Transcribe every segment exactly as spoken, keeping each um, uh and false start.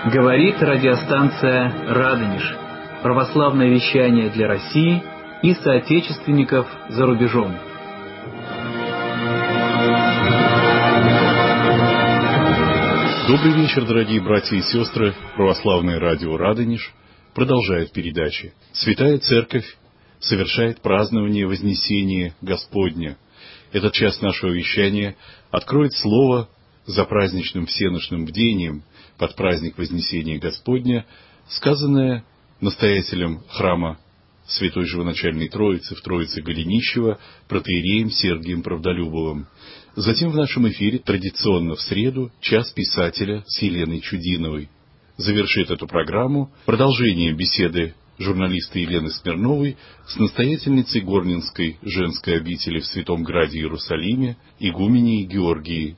Говорит радиостанция «Радонеж». Православное вещание для России и соотечественников за рубежом. Добрый вечер, дорогие братья и сестры. Православное радио «Радонеж» продолжает передачи. Святая Церковь совершает празднование Вознесения Господня. Этот час нашего вещания откроет слово за праздничным всенощным бдением под праздник Вознесения Господня, сказанное настоятелем храма Святой Живоначальной Троицы в Троице Голенищево протоиереем Сергием Правдолюбовым. Затем в нашем эфире традиционно в среду час писателя с Еленой Чудиновой. Завершит эту программу продолжение беседы журналиста Елены Смирновой с настоятельницей Горненской женской обители в Святом Граде Иерусалиме игуменей Георгией.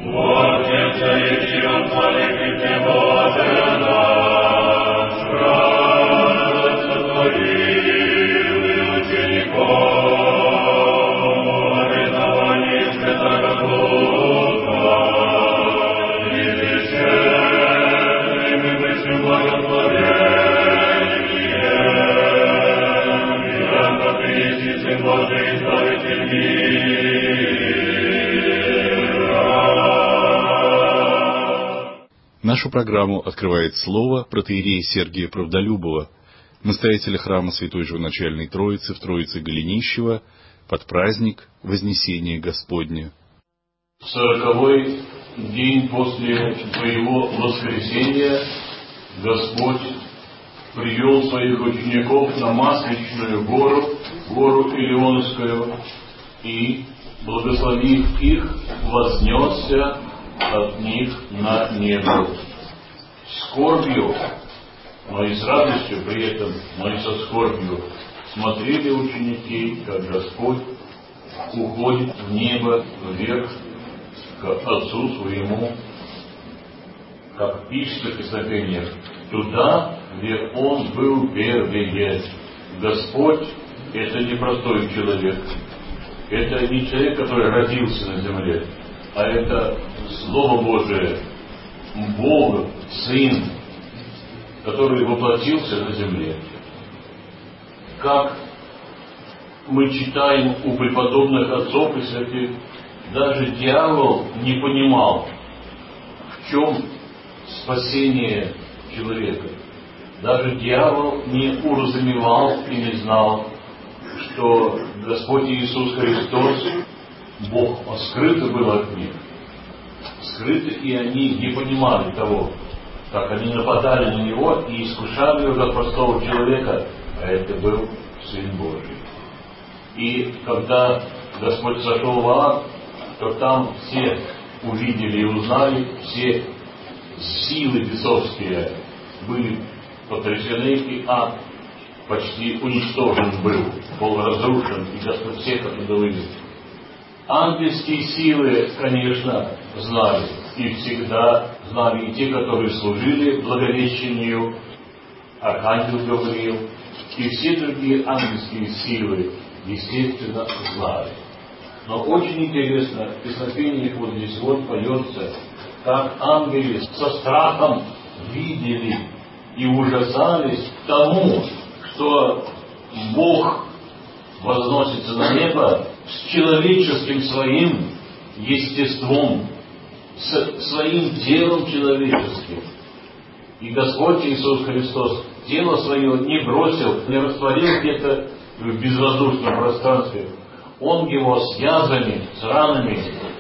Нашу программу открывает слово протоиерея Сергия Правдолюбова, настоятеля храма Святой Живоначальной Троицы в Троице Голенищево под праздник Вознесения Господня. Сороковой день после своего воскресения Господь привел своих учеников на Масличную гору, гору Илионскую, и, благословив их, вознесся от них на небо. Скорбью, но и с радостью при этом, но и со скорбью смотрели ученики, как Господь уходит в небо вверх к Отцу Своему, как пишется в Песнопениях, туда, где Он был первее. Господь — это не простой человек, это не человек, который родился на земле, а это Слово Божие, Бог, Сын, который воплотился на земле. Как мы читаем у преподобных отцов и святых, даже дьявол не понимал, в чем спасение человека. Даже дьявол не уразумевал и не знал, что Господь Иисус Христос, Бог, Он скрыто был от них. Скрыто, и они не понимали того, как они нападали на Него и искушали Его как простого человека, а это был Сын Божий. И когда Господь сошел в ад, то там все увидели и узнали, все силы бесовские были потрясены, и ад почти уничтожен был, был разрушен, и Господь всех оттуда вывел. Ангельские силы, конечно, знали, и всегда знали и те, которые служили благовещению, Архангел Гавриил, и все другие ангельские силы, естественно, знали. Но очень интересно, в Песнопениях вот здесь вот поется, как ангелы со страхом видели и ужасались тому, что Бог возносится на небо с человеческим своим естеством, с своим телом человеческим. И Господь Иисус Христос тело свое не бросил, не растворил где-то в безвоздушном пространстве. Он его с язвами, с ранами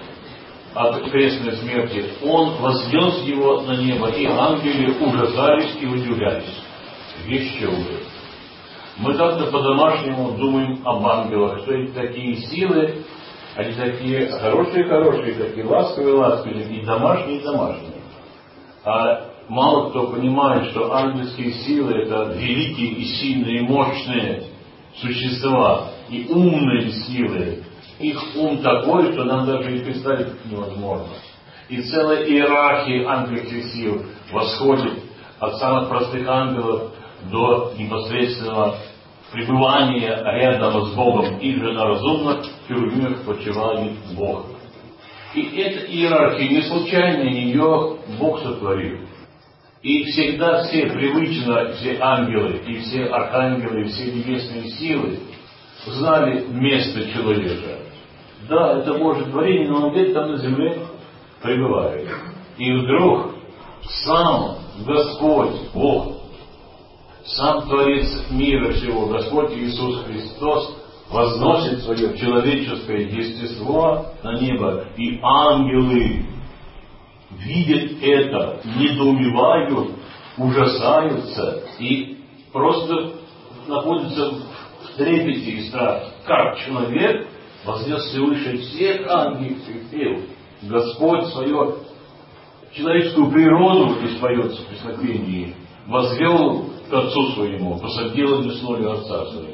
от крестной смерти, Он вознес его на небо, и ангелы ужасались и удивлялись. Вещи ужас. Мы как-то по-домашнему думаем об ангелах, что эти такие силы, они такие хорошие-хорошие, такие ласковые-ласковые, и домашние-домашние. А мало кто понимает, что ангельские силы — это великие и сильные, и мощные существа, и умные силы. Их ум такой, что нам даже и представить невозможно. И целая иерархия ангельских сил восходит от самых простых ангелов до непосредственного пребывания рядом с Богом, и же на разумных херувимах почивает Бог. И эта иерархия не случайно, ее Бог сотворил. И всегда все привычно, все ангелы, и все архангелы, и все небесные силы знали место человека. Да, это Божье творение, но он где-то там на земле пребывает. И вдруг сам Господь, Бог, сам Творец мира всего, Господь Иисус Христос, возносит свое человеческое естество на небо, и ангелы видят это, недоумевают, ужасаются и просто находятся в трепете и страхе. Как человек вознесся выше всех ангельских сил, Господь свою человеческую природу исповедуется в преступлении, возвел к Отцу своему, посадил одесную Отца своего.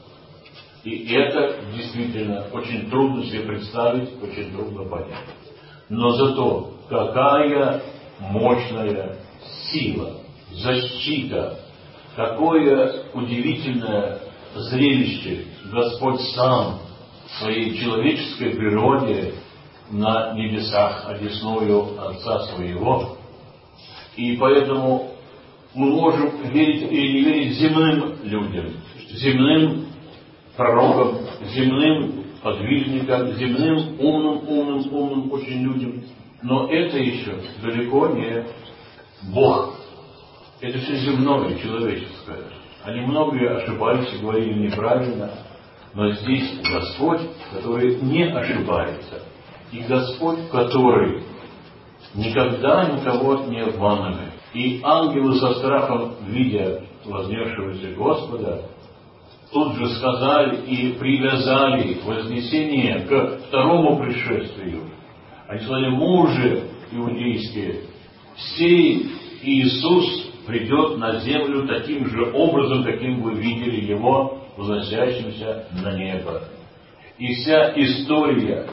И это действительно очень трудно себе представить, очень трудно понять. Но зато какая мощная сила, защита, какое удивительное зрелище Господь сам в своей человеческой природе на небесах одесную Отца своего. И поэтому мы можем верить или не верить земным людям, земным пророкам, земным подвижникам, земным умным, умным, умным очень людям. Но это еще далеко не Бог. Это все земное, человеческое. Они многие ошибались и говорили неправильно, но здесь Господь, который не ошибается. И Господь, который никогда никого не обманывает. И ангелы со страхом, видя вознесшегося Господа, тут же сказали и привязали вознесение к второму пришествию. Они сказали: мужи иудейские, сей Иисус придет на землю таким же образом, каким вы видели Его возносящимся на небо. И вся история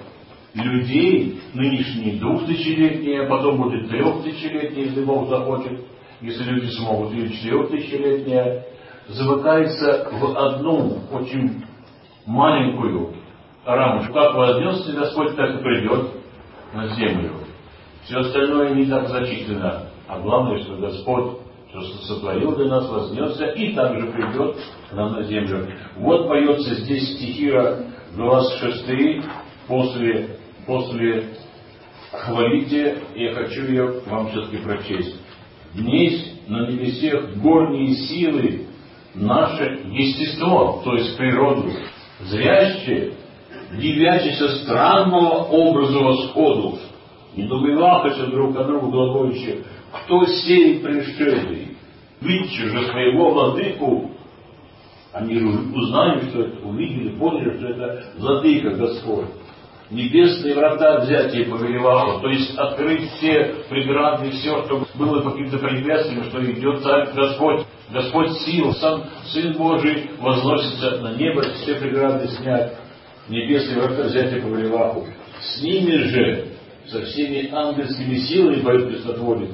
людей, нынешние двухтысячелетние, а потом будет трехтысячелетние, если Бог захочет, если люди смогут, или четырехтысячелетняя, замыкается в одну очень маленькую рамочку. Как вознесся Господь, так и придет на землю. Все остальное не так значительно. А главное, что Господь все сотворил для нас, вознесся и также придет к нам на землю. Вот поется здесь стихира двадцать шесть, после, после «Хвалите», я хочу ее вам все-таки прочесть. «Днесь на небесех горние силы наше естество», то есть природу, зряще, дивящееся странного образа восходу, недоумевахася друг о другу глаголющие: кто сей пришедший, видите же своего владыку. Они узнали, что это, увидели, поняли, что это владыка Господь. Небесные врата взять ей повелевало, то есть открыть все преграды, все, что было каким-то препятствием, что идет царь Господь, Господь сил, сам Сын Божий возносится на небо, все преграды снять, небесные врата взять ей повелевало. С ними же, со всеми ангельскими силами, поет Христотворец,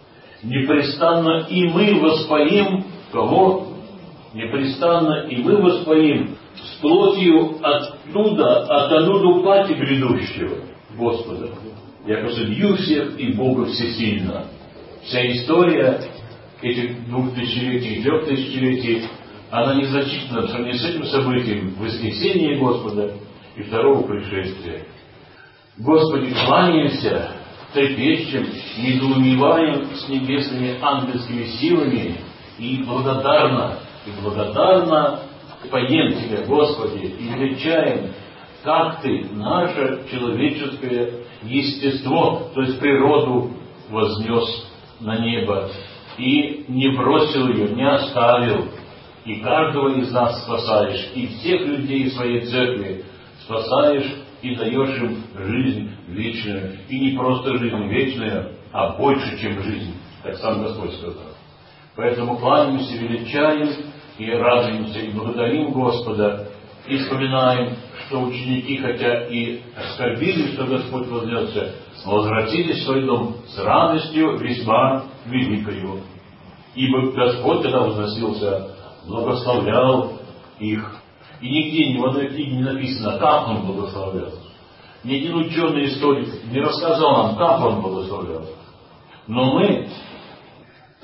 непрестанно и мы воспоим кого? Непрестанно и мы воспоим с плотью оттуда, от оттуда пати грядущего Господа. Я пособью всех и Бога всесильно. Вся история этих двух тысячелетий, трех тысячелетий, она незначительна по сравнению с этим событием воскресения Господа и второго пришествия. Господи, кланяемся, трепещем, недоумеваем с небесными ангельскими силами и благодарно, и благодарно поем Тебя, Господи, и величаем, как Ты наше человеческое естество, то есть природу, вознес на небо и не бросил ее, не оставил, и каждого из нас спасаешь, и всех людей своей церкви спасаешь и даешь им жизнь вечную. И не просто жизнь вечную, а больше, чем жизнь, как сам Господь сказал. Поэтому кланяемся, величаем и радуемся, и благодарим Господа, и вспоминаем, что ученики, хотя и оскорбили, что Господь вознесся, возвратились в свой дом с радостью весьма великою. Ибо Господь, когда возносился, благословлял их. И нигде, ни в одной книге не написано, как Он благословлял. Ни один ученый историк не рассказал нам, как Он благословлял. Но мы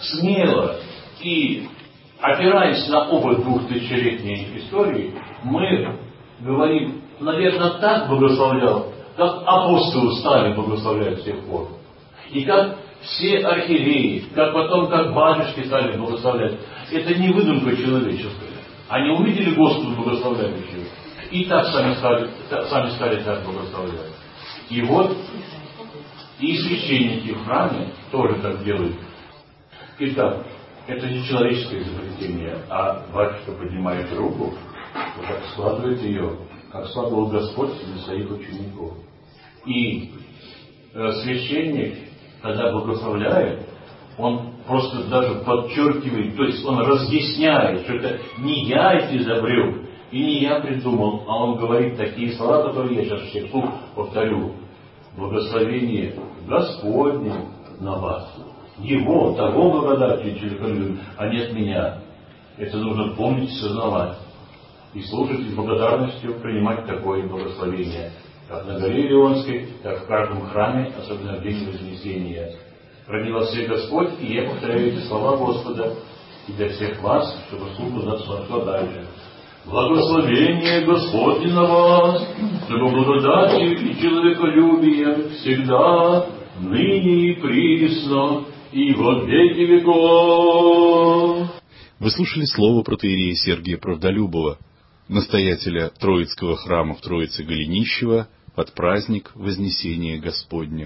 смело и опираясь на опыт двухтысячелетней истории, мы говорим, наверное, так благословлял, как апостолы стали благословлять с тех пор. И как все архиереи, как потом, как батюшки стали благословлять. Это не выдумка человеческая. Они увидели Господа благословляющего. И так сами стали, сами стали так благословлять. И вот и священники в храме тоже так делают. Итак, это не человеческое изобретение, а батюшка поднимает руку, вот так складывает ее, как складывал Господь для своих учеников. И э, священник, когда благословляет, он просто даже подчеркивает, то есть он разъясняет, что это не я это изобрел, и не я придумал, а он говорит такие слова, которые я сейчас все вслух повторю. Благословение Господне на вас. Его, того благодатью человеколюбия, а не от меня. Это нужно помнить и сознавать. И слушать и с благодарностью принимать такое благословение. Как на горе Илионской, так в каждом храме, особенно в день Вознесения. Храни вас всех Господь, и я повторяю эти слова Господа и для всех вас, чтобы служба зашла дальше. Благословение Господне на вас, чтобы благодатью и человеколюбием всегда, ныне и присно, и во веки веков. Вы слушали слово протоиерея Сергия Правдолюбова, настоятеля Троицкого храма в Троице-Голенищево, под праздник Вознесения Господня.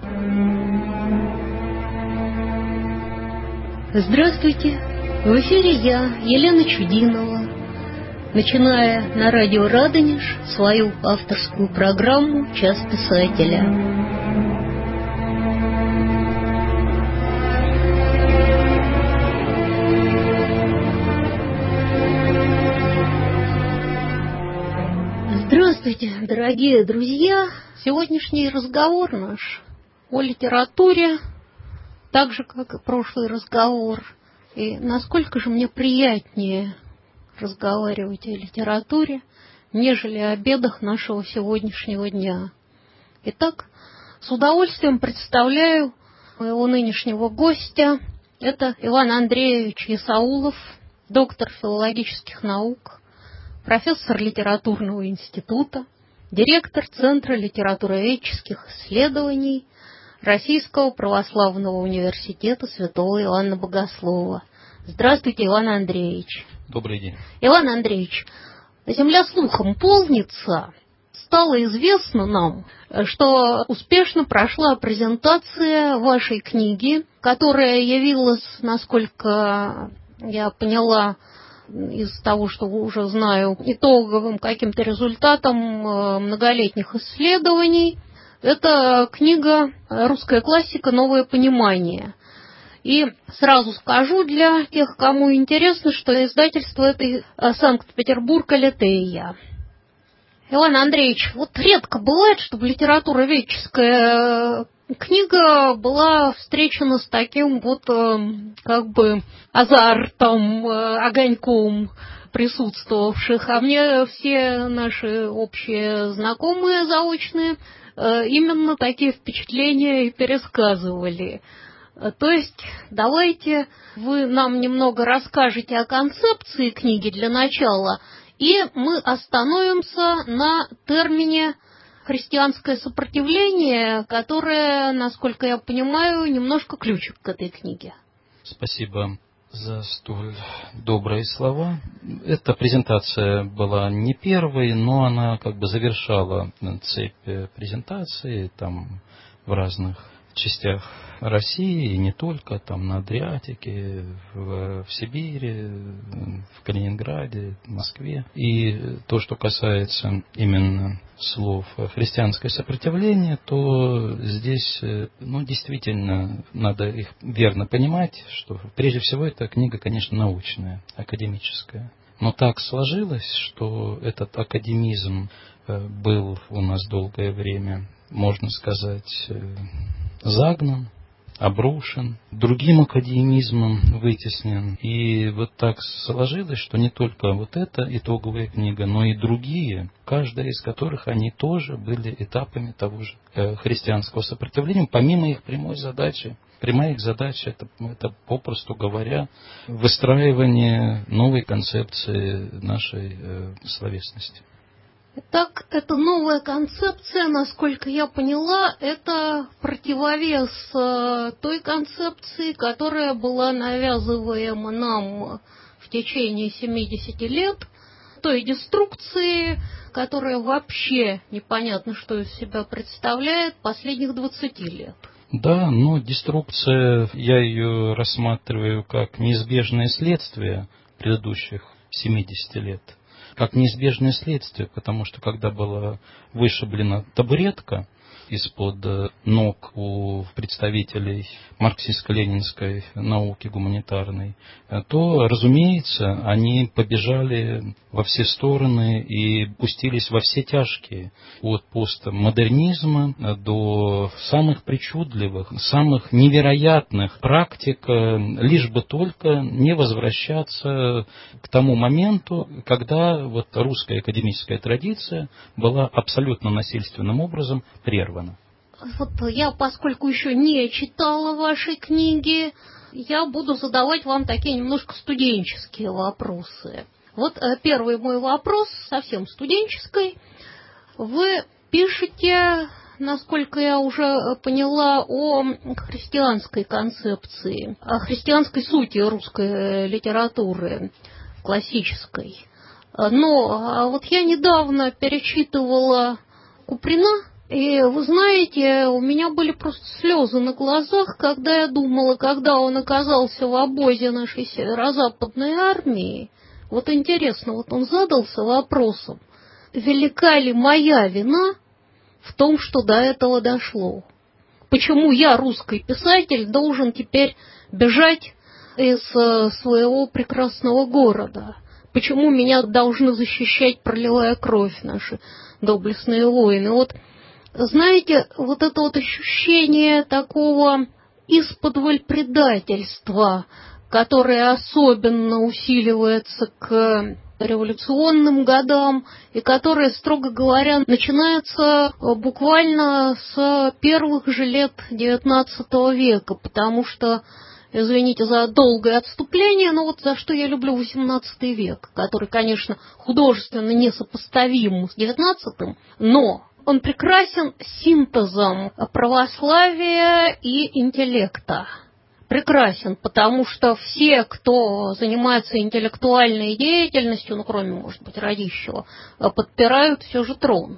Здравствуйте! В эфире я, Елена Чудинова, начиная на радио «Радонеж» свою авторскую программу «Час писателя». Здравствуйте, дорогие друзья! Сегодняшний разговор наш о литературе, так же, как и прошлый разговор. И насколько же мне приятнее разговаривать о литературе, нежели о бедах нашего сегодняшнего дня. Итак, с удовольствием представляю моего нынешнего гостя. Это Иван Андреевич Исаулов, доктор филологических наук, профессор литературного института, директор Центра литературоведческих исследований Российского православного университета святого Иоанна Богослова. Здравствуйте, Иван Андреевич. Добрый день. Иван Андреевич, земля слухом полнится. Стало известно нам, что успешно прошла презентация вашей книги, которая явилась, насколько я поняла, из того, что уже знаю, итоговым каким-то результатом многолетних исследований. Это книга «Русская классика. Новое понимание». И сразу скажу для тех, кому интересно, что издательство это Санкт-Петербург Алетея. Иван Андреевич, вот редко бывает, чтобы литературоведческая книга была встречена с таким вот как бы азартом, огоньком присутствовавших. А мне все наши общие знакомые заочные именно такие впечатления и пересказывали. То есть давайте вы нам немного расскажете о концепции книги для начала, и мы остановимся на термине «христианское сопротивление», которое, насколько я понимаю, немножко ключик к этой книге. Спасибо за столь добрые слова. Эта презентация была не первой, но она как бы завершала цепь презентаций там в разных частях России, и не только, там на Адриатике, в, в Сибири, в Калининграде, в Москве. И то, что касается именно слов «христианское сопротивление», то здесь, ну, действительно, надо их верно понимать, что прежде всего эта книга, конечно, научная, академическая. Но так сложилось, что этот академизм был у нас долгое время, можно сказать, загнан, обрушен, другим академизмом вытеснен. И вот так сложилось, что не только вот эта итоговая книга, но и другие, каждая из которых они тоже были этапами того же христианского сопротивления, помимо их прямой задачи. Прямая их задача это, это, попросту говоря, выстраивание новой концепции нашей э, словесности. Так, эта новая концепция, насколько я поняла, это противовес той концепции, которая была навязываема нам в течение семидесяти лет, той деструкции, которая вообще непонятно, что из себя представляет, последних двадцати лет. Да, но деструкция, я ее рассматриваю как неизбежное следствие предыдущих семидесяти лет. Как неизбежное следствие, потому что когда была вышиблена табуретка из-под ног у представителей марксистско-ленинской науки гуманитарной, то, разумеется, они побежали во все стороны и пустились во все тяжкие, от постмодернизма до самых причудливых, самых невероятных практик, лишь бы только не возвращаться к тому моменту, когда вот русская академическая традиция была абсолютно насильственным образом прервана. Вот я, поскольку еще не читала ваши книги, я буду задавать вам такие немножко студенческие вопросы. Вот первый мой вопрос, совсем студенческий. Вы пишете, насколько я уже поняла, о христианской концепции, о христианской сути русской литературы, классической. Но вот я недавно перечитывала Куприна, и вы знаете, у меня были просто слезы на глазах, когда я думала, когда он оказался в обозе нашей северо-западной армии. Вот интересно, вот он задался вопросом, велика ли моя вина в том, что до этого дошло? Почему я, русский писатель, должен теперь бежать из своего прекрасного города? Почему меня должны защищать, проливая кровь, наши доблестные воины? Вот, знаете, вот это вот ощущение такого исподволь предательства, которое особенно усиливается к революционным годам и которое, строго говоря, начинается буквально с первых же лет девятнадцатого века, потому что, извините за долгое отступление, но вот за что я люблю восемнадцатый век, который, конечно, художественно несопоставим с девятнадцатым, но он прекрасен синтезом православия и интеллекта. Прекрасен, потому что все, кто занимается интеллектуальной деятельностью, ну, кроме, может быть, Радищева, подпирают все же трон.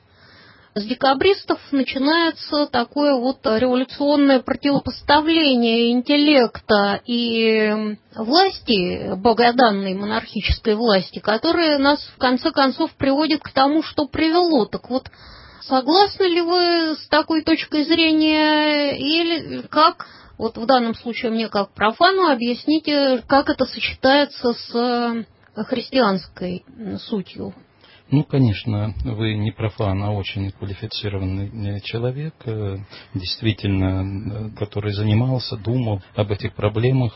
С декабристов начинается такое вот революционное противопоставление интеллекта и власти, богоданной монархической власти, которое нас в конце концов приводит к тому, что привело. Так вот, согласны ли вы с такой точкой зрения, или как, вот в данном случае мне как профану, объясните, как это сочетается с христианской сутью? Ну, конечно, вы не профан, а очень квалифицированный человек, действительно, который занимался, думал об этих проблемах,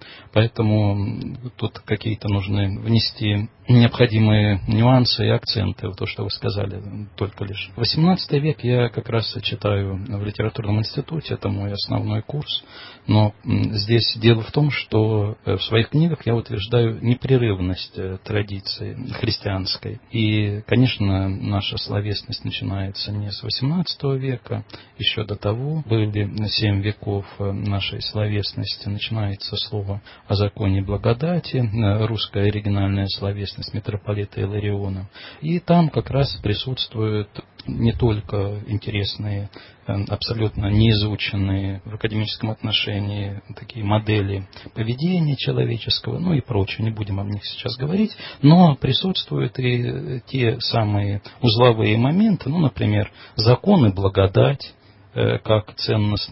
поэтому тут какие-то нужны внести необходимые нюансы и акценты в то, что вы сказали, только лишь. восемнадцатый век я как раз читаю в литературном институте, это мой основной курс, но здесь дело в том, что в своих книгах я утверждаю непрерывность традиции христианской. И, конечно, наша словесность начинается не с восемнадцатого века, еще до того были семь веков нашей словесности, начинается слово о законе благодати, русская оригинальная словесность митрополита Илариона. И там как раз присутствуют не только интересные, абсолютно неизученные в академическом отношении такие модели поведения человеческого, ну и прочее, не будем о них сейчас говорить, но присутствуют и те самые узловые моменты, ну, например, закон и благодать, как ценностные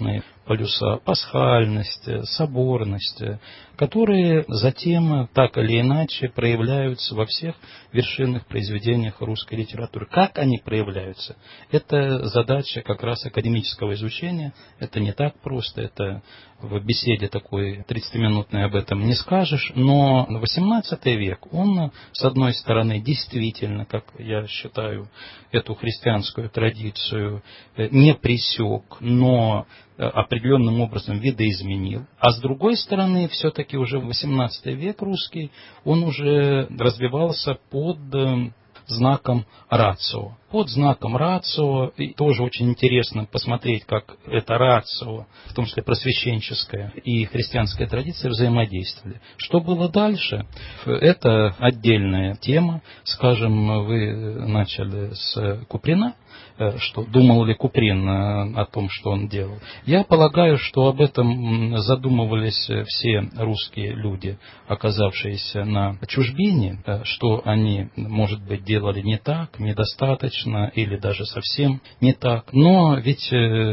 полюса: пасхальность, соборность, которые затем так или иначе проявляются во всех вершинных произведениях русской литературы. Как они проявляются? Это задача как раз академического изучения. Это не так просто, это в беседе такой тридцатиминутной об этом не скажешь. Но восемнадцатый век, он, с одной стороны, действительно, как я считаю, эту христианскую традицию не пресек, но определенным образом видоизменил. А с другой стороны, все-таки уже восемнадцатый век русский, он уже развивался под знаком рацио. Под знаком рацио, и тоже очень интересно посмотреть, как это рацио, в том числе просвещенческая и христианская традиция, взаимодействовали. Что было дальше, это отдельная тема. Скажем, вы начали с Куприна, что думал ли Куприн о том, что он делал. Я полагаю, что об этом задумывались все русские люди, оказавшиеся на чужбине, что они, может быть, делали не так, недостаточно или даже совсем не так. Но ведь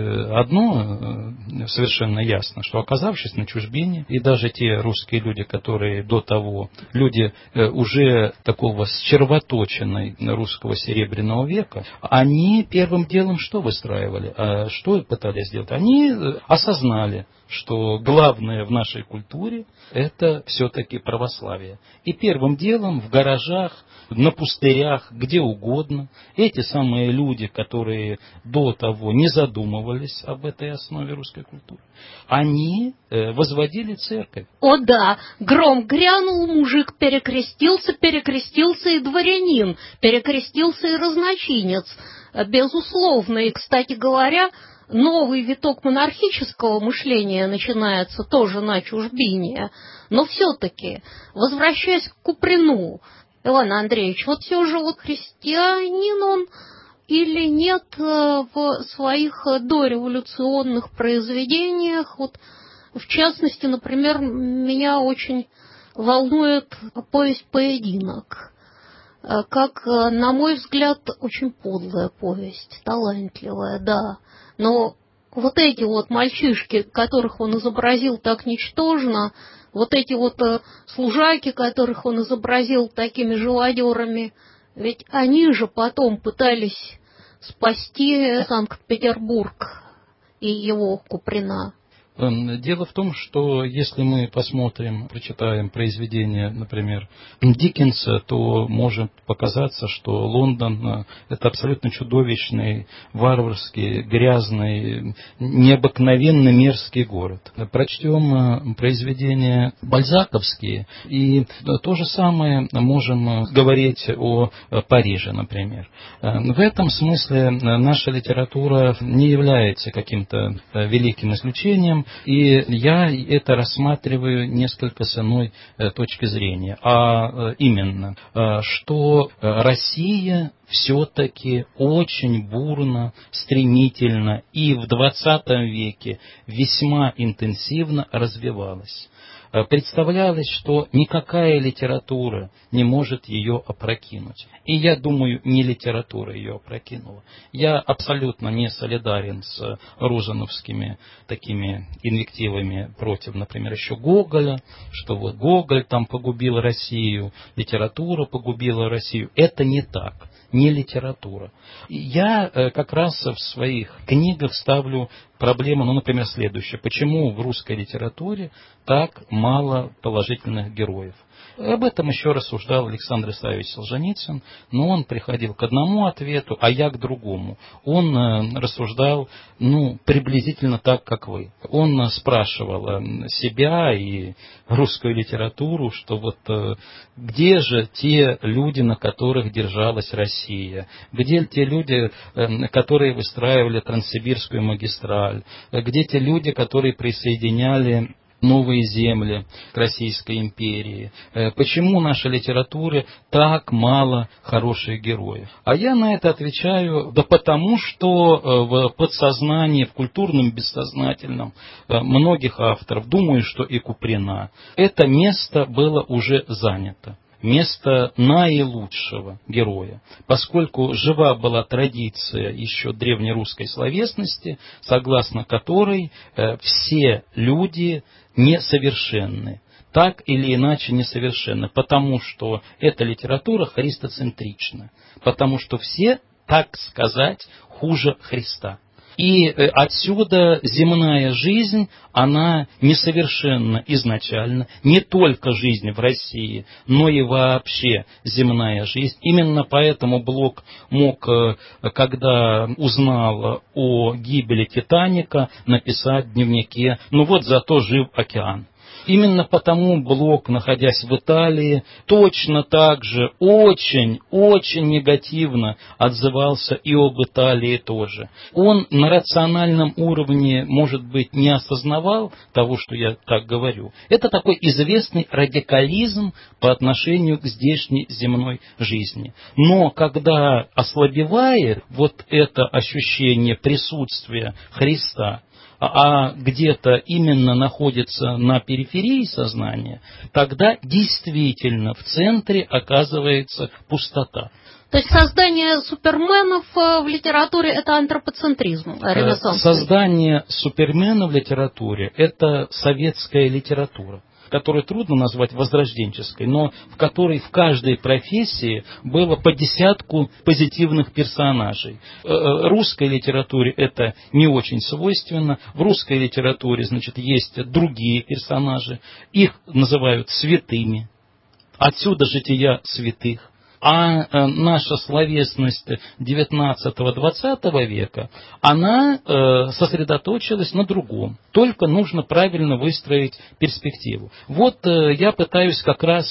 одно совершенно ясно, что, оказавшись на чужбине, и даже те русские люди, которые до того, люди уже такого счервоточенной русского серебряного века, они первым делом что выстраивали? А что пытались сделать? Они осознали, что главное в нашей культуре – это все-таки православие. И первым делом в гаражах, на пустырях, где угодно, эти самые люди, которые до того не задумывались об этой основе русской культуры, они возводили церковь. О да, гром грянул, мужик перекрестился, перекрестился и дворянин, перекрестился и разночинец. Безусловно, и, кстати говоря, новый виток монархического мышления начинается тоже на чужбине. Но все-таки, возвращаясь к Куприну, Иван Андреевич, вот все же вот христианин он или нет в своих дореволюционных произведениях? Вот, в частности, например, меня очень волнует повесть «Поединок». Как, на мой взгляд, очень подлая повесть, талантливая, да. Но вот эти вот мальчишки, которых он изобразил так ничтожно, вот эти вот служаки, которых он изобразил такими живодерами, ведь они же потом пытались спасти Санкт-Петербург и его, Куприна. Дело в том, что если мы посмотрим, прочитаем произведения, например, Диккенса, то может показаться, что Лондон – это абсолютно чудовищный, варварский, грязный, необыкновенно мерзкий город. Прочтем произведения бальзаковские, и то же самое можем говорить о Париже, например. В этом смысле наша литература не является каким-то великим исключением, и я это рассматриваю несколько с иной точки зрения. А именно, что Россия все-таки очень бурно, стремительно и в двадцатом веке весьма интенсивно развивалась. Представлялось, что никакая литература не может ее опрокинуть. И я думаю, не литература ее опрокинула. Я абсолютно не солидарен с розановскими такими инвективами против, например, еще Гоголя, что вот Гоголь там погубил Россию, литература погубила Россию. Это не так. Не литература. Я как раз в своих книгах ставлю проблему, ну, например, следующее. Почему в русской литературе так мало положительных героев? Об этом еще рассуждал Александр Исаевич Солженицын, но он приходил к одному ответу, а я к другому. Он рассуждал, ну, приблизительно так, как вы. Он спрашивал себя и русскую литературу, что вот где же те люди, на которых держалась Россия? Где те люди, которые выстраивали Транссибирскую магистраль? Где те люди, которые присоединяли новые земли к Российской империи? Почему в нашей литературе так мало хороших героев? А я на это отвечаю, да потому что в подсознании, в культурном бессознательном многих авторов, думаю, что и Куприна, это место было уже занято. место наилучшего героя, поскольку жива была традиция еще древнерусской словесности, согласно которой э, все люди несовершенны, так или иначе несовершенны, потому что эта литература христоцентрична, потому что все, так сказать, хуже Христа. И отсюда земная жизнь, она несовершенна изначально, не только жизнь в России, но и вообще земная жизнь. Именно поэтому Блок мог, когда узнал о гибели Титаника, написать в дневнике: «Ну вот зато жив океан». Именно потому Блок, находясь в Италии, точно так же очень-очень негативно отзывался и об Италии тоже. Он на рациональном уровне, может быть, не осознавал того, что я так говорю. Это такой известный радикализм по отношению к здешней земной жизни. Но когда ослабевает вот это ощущение присутствия Христа, а где-то именно находится на периферии сознания, тогда действительно в центре оказывается пустота. То есть создание суперменов в литературе – это антропоцентризм, ренессанс? Создание супермена в литературе – это советская литература, которую трудно назвать возрожденческой, но в которой в каждой профессии было по десятку позитивных персонажей. В русской литературе это не очень свойственно. В русской литературе, значит, есть другие персонажи. Их называют святыми. Отсюда жития святых. А наша словесность девятнадцатого-двадцатого века, она сосредоточилась на другом. Только нужно правильно выстроить перспективу. Вот я пытаюсь как раз,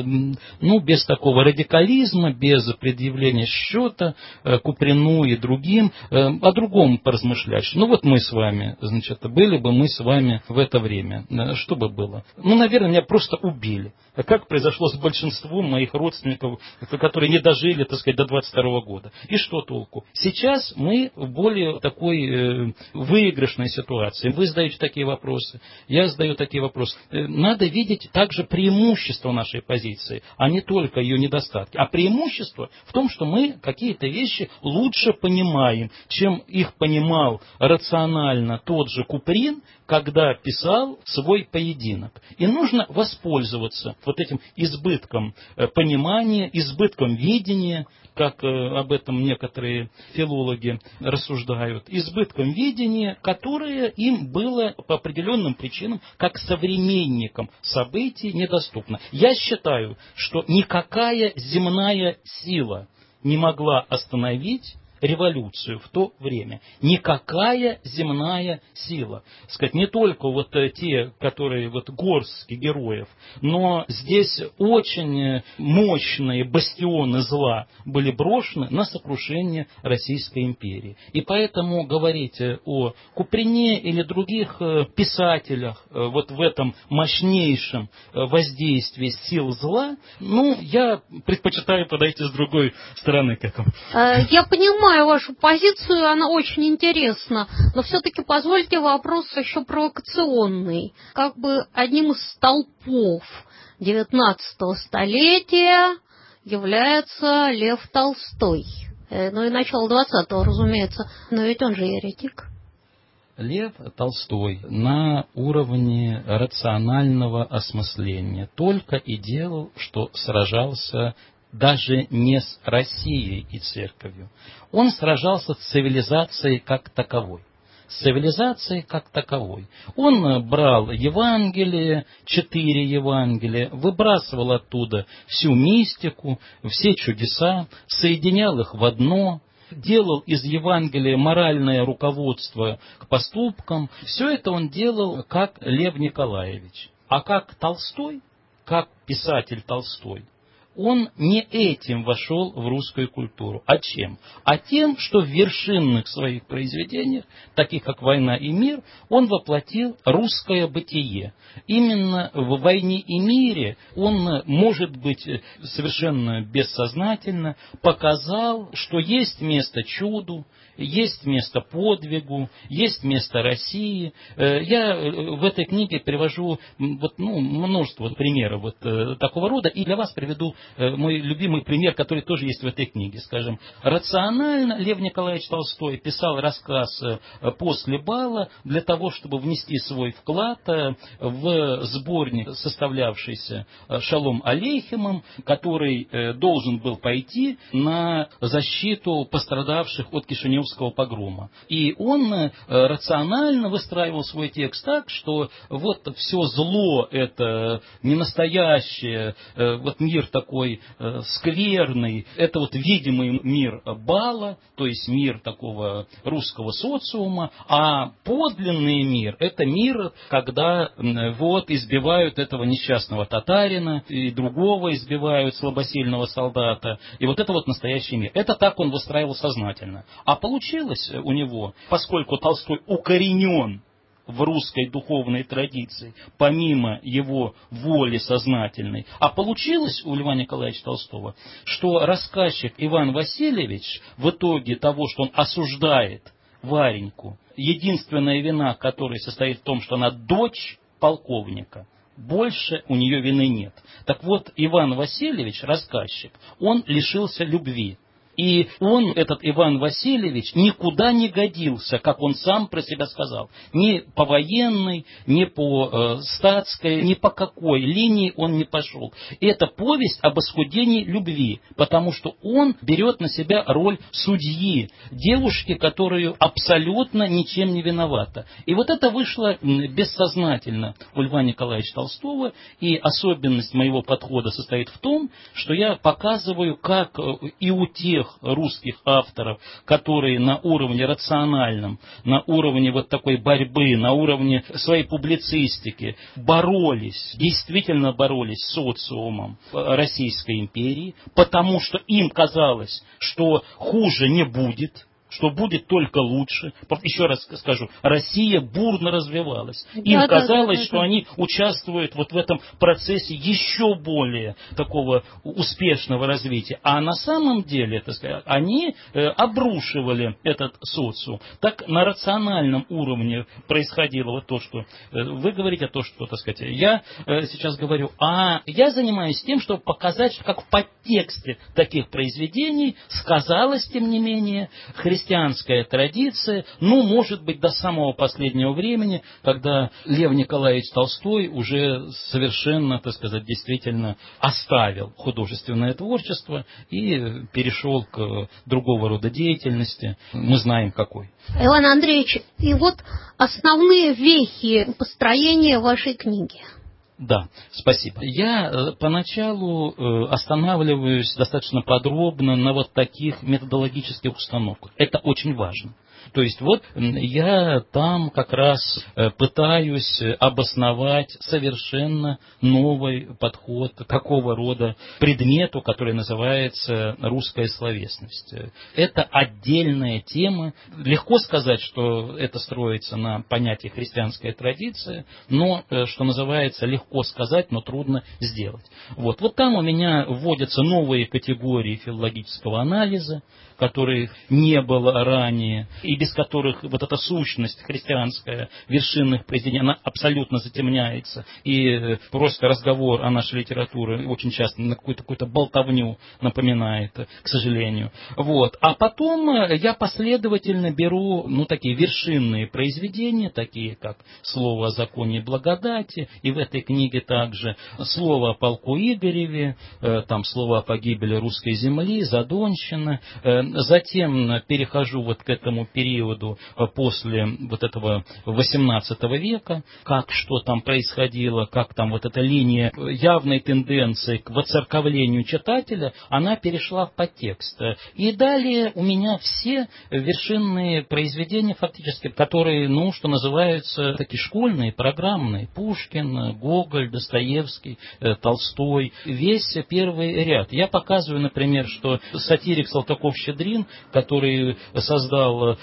ну, без такого радикализма, без предъявления счета Куприну и другим, о другом поразмышлять. Ну вот мы с вами, значит, были бы мы с вами в это время. Что бы было? Ну, наверное, меня просто убили. Как произошло с большинством моих родственников, которые не дожили, так сказать, до двадцать второго года. И что толку? Сейчас мы в более такой э, выигрышной ситуации. Вы задаете такие вопросы, я задаю такие вопросы. Надо видеть также преимущество нашей позиции, а не только ее недостатки. А преимущество в том, что мы какие-то вещи лучше понимаем, чем их понимал рационально тот же Куприн, когда писал свой поединок. И нужно воспользоваться вот этим избытком понимания, избытком видения, как об этом некоторые филологи рассуждают, избытком видения, которое им было по определенным причинам, как современникам событий, недоступно. Я считаю, что никакая земная сила не могла остановить революцию в то время. Никакая земная сила. Сказать, не только вот те, которые вот горстки героев, но здесь очень мощные бастионы зла были брошены на сокрушение Российской империи. И поэтому говорить о Куприне или других писателях вот в этом мощнейшем воздействии сил зла, ну, я предпочитаю подойти с другой стороны к этому. Я понимаю вашу позицию, она очень интересна, но все-таки позвольте вопрос еще провокационный. Как бы одним из столпов девятнадцатого столетия является Лев Толстой. Ну и начало двадцатого, разумеется, но ведь он же еретик. Лев Толстой на уровне рационального осмысления только и делал, что сражался даже не с Россией и церковью. Он сражался с цивилизацией как таковой. С цивилизацией как таковой. Он брал Евангелие, четыре Евангелия, выбрасывал оттуда всю мистику, все чудеса, соединял их в одно, делал из Евангелия моральное руководство к поступкам. Все это он делал как Лев Николаевич. А как Толстой, как писатель Толстой, он не этим вошел в русскую культуру. А чем? А тем, что в вершинных своих произведениях, таких как «Война и мир», он воплотил русское бытие. Именно в «Войне и мире» он, может быть, совершенно бессознательно показал, что есть место чуду, есть место подвигу, есть место России. Я в этой книге привожу вот, ну, множество примеров вот такого рода, и для вас приведу мой любимый пример, который тоже есть в этой книге. Скажем, рационально Лев Николаевич Толстой писал рассказ «После бала» для того, чтобы внести свой вклад в сборник, составлявшийся Шолом Алейхемом, который должен был пойти на защиту пострадавших от Кишиневского погрома. И он рационально выстраивал свой текст так, что вот все зло, это ненастоящее, вот мир такой скверный, это вот видимый мир бала, то есть мир такого русского социума, а подлинный мир — это мир, когда вот избивают этого несчастного татарина и другого избивают слабосильного солдата, и вот это вот настоящий мир. Это так он выстраивал сознательно. А получилось у него, поскольку Толстой укоренен в русской духовной традиции, помимо его воли сознательной. А получилось у Льва Николаевича Толстого, что рассказчик Иван Васильевич в итоге того, что он осуждает Вареньку, единственная вина которой состоит в том, что она дочь полковника, больше у нее вины нет. Так вот, Иван Васильевич, рассказчик, он лишился любви. И он, этот Иван Васильевич, никуда не годился, как он сам про себя сказал. Ни по военной, ни по э, статской, ни по какой линии он не пошел. Это повесть об оскудении любви, потому что он берет на себя роль судьи, девушки, которую абсолютно ничем не виновата. И вот это вышло бессознательно у Льва Николаевича Толстого, и особенность моего подхода состоит в том, что я показываю, как и у тех русских авторов, которые на уровне рациональном, на уровне вот такой борьбы, на уровне своей публицистики боролись, действительно боролись с социумом Российской империи, потому что им казалось, что хуже не будет, что будет только лучше. Еще раз скажу, Россия бурно развивалась. Им да, казалось, да, да, да, что да. они участвуют вот в этом процессе еще более такого успешного развития. А на самом деле, так сказать, они обрушивали этот социум. Так на рациональном уровне происходило вот то, что вы говорите, то, что, так сказать, я сейчас говорю. А я занимаюсь тем, чтобы показать, что как в подтексте таких произведений сказалось, тем не менее, христианство. Христианская традиция, ну, может быть, до самого последнего времени, когда Лев Николаевич Толстой уже совершенно, так сказать, действительно оставил художественное творчество и перешел к другого рода деятельности. Мы знаем, какой. Иван Андреевич, и вот основные вехи построения вашей книги. Да, спасибо. Я поначалу останавливаюсь достаточно подробно на вот таких методологических установках. Это очень важно. То есть вот я там как раз пытаюсь обосновать совершенно новый подход такого рода предмету, который называется русская словесность. Это отдельная тема. Легко сказать, что это строится на понятии христианская традиция, но, что называется, легко сказать, но трудно сделать. Вот, вот там у меня вводятся новые категории филологического анализа, которых не было ранее, и без которых вот эта сущность христианская вершинных произведений, она абсолютно затемняется. И просто разговор о нашей литературе очень часто на какую-то, какую-то болтовню напоминает, к сожалению. Вот. А потом я последовательно беру, ну, такие вершинные произведения, такие как «Слово о законе и благодати», и в этой книге также «Слово о полку Игореве», там «Слово о погибели русской земли», «Задонщина». Затем перехожу вот к этому периоду после вот этого восемнадцатого века, как что там происходило, как там вот эта линия явной тенденции к воцерковлению читателя, она перешла в подтекст. И далее у меня все вершинные произведения фактически, которые, ну, что называются, такие школьные, программные. Пушкин, Гоголь, Достоевский, Толстой. Весь первый ряд. Я показываю, например, что сатирик Салтыков-Щедрин, который создал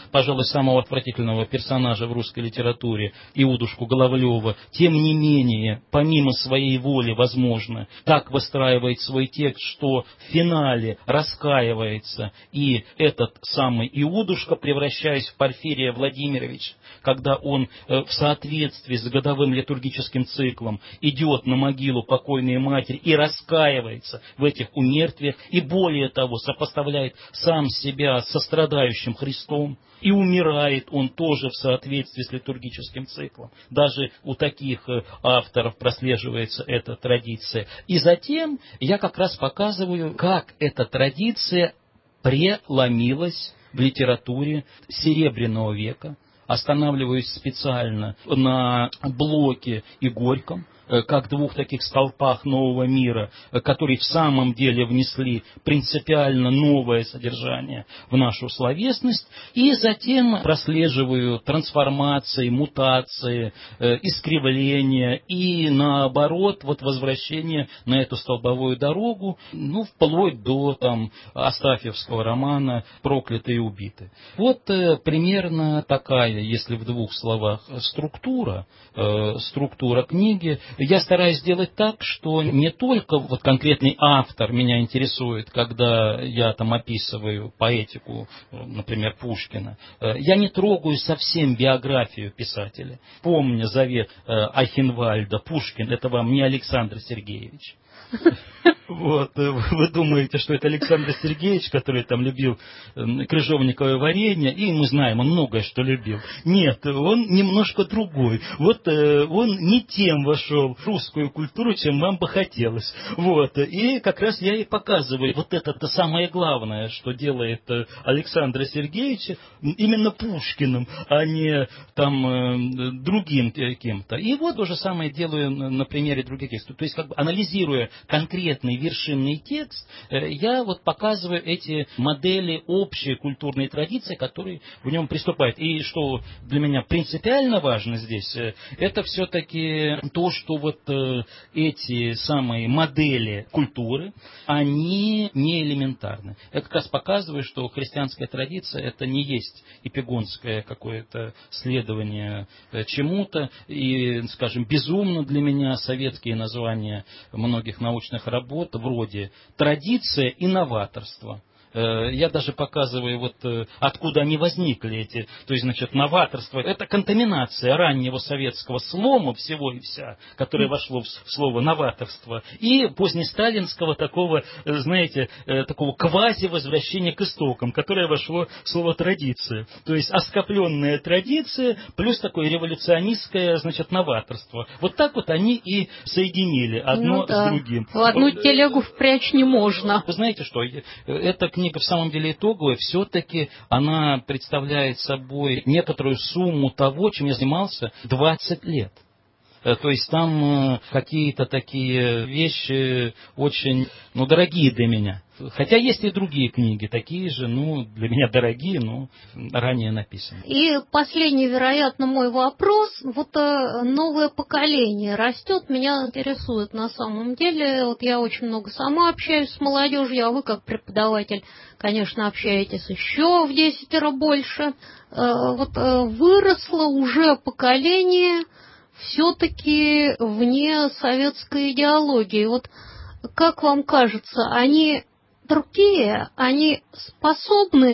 пожалуй, самого отвратительного персонажа в русской литературе, Иудушку Головлева, тем не менее, помимо своей воли, возможно, так выстраивает свой текст, что в финале раскаивается, и этот самый Иудушка, превращаясь в Порфирия Владимировича, когда он в соответствии с годовым литургическим циклом идет на могилу покойной матери и раскаивается в этих умертвиях, и более того, сопоставляет сам себя со страдающим Христом, и умирает он тоже в соответствии с литургическим циклом. Даже у таких авторов прослеживается эта традиция. И затем я как раз показываю, как эта традиция преломилась в литературе Серебряного века. Останавливаюсь специально на Блоке и Горьком, как двух таких столпах нового мира, которые в самом деле внесли принципиально новое содержание в нашу словесность, и затем прослеживаю трансформации, мутации, искривления и, наоборот, вот возвращение на эту столбовую дорогу, ну, вплоть до там, Астафьевского романа «Проклятые и убиты». Вот э, примерно такая, если в двух словах, структура, э, структура книги. Я стараюсь сделать так, что не только вот конкретный автор меня интересует, когда я там описываю поэтику, например, Пушкина. Я не трогаю совсем биографию писателя. Помня завет Айхенвальда, Пушкин — это вам не Александр Сергеевич. Вот, вы думаете, что это Александр Сергеевич, который там любил крыжовниковое варенье, и мы знаем, он многое что любил. Нет, он немножко другой. Вот он не тем вошел в русскую культуру, чем вам бы хотелось. Вот, и как раз я и показываю, вот это-то самое главное, что делает Александра Сергеевича именно Пушкиным, а не там другим кем-то. И вот то же самое делаю на примере других текстов. То есть, как бы анализируя конкретный вершинный текст, я вот показываю эти модели общей культурной традиции, которые в нем приступают. И что для меня принципиально важно здесь, это все-таки то, что вот эти самые модели культуры, они не элементарны. Я как раз показываю, что христианская традиция — это не есть эпигонское какое-то следование чему-то, и, скажем, безумно для меня советские названия многих научных работ вроде «традиция и новаторство». Я даже показываю, вот откуда они возникли, эти, то есть, значит, новаторство. Это контаминация раннего советского слома всего и вся, которое вошло в слово новаторство, и позднесталинского такого, знаете, такого квази-возвращения к истокам, которое вошло в слово традиция. То есть, оскопленная традиция плюс такое революционистское, значит, новаторство. Вот так вот они и соединили одно ну, да. с другим. В одну телегу впрячь не можно. Вы знаете что, это книга в самом деле итоговая, все-таки она представляет собой некоторую сумму того, чем я занимался двадцать лет. То есть там какие-то такие вещи очень, ну, дорогие для меня. Хотя есть и другие книги, такие же, ну, для меня дорогие, но ранее написаны. И последний, вероятно, мой вопрос. Вот новое поколение растет, меня интересует на самом деле. Вот я очень много сама общаюсь с молодежью, а вы как преподаватель, конечно, общаетесь еще в десятеро больше. Вот выросло уже поколение все-таки вне советской идеологии. Вот как вам кажется, они другие, они способны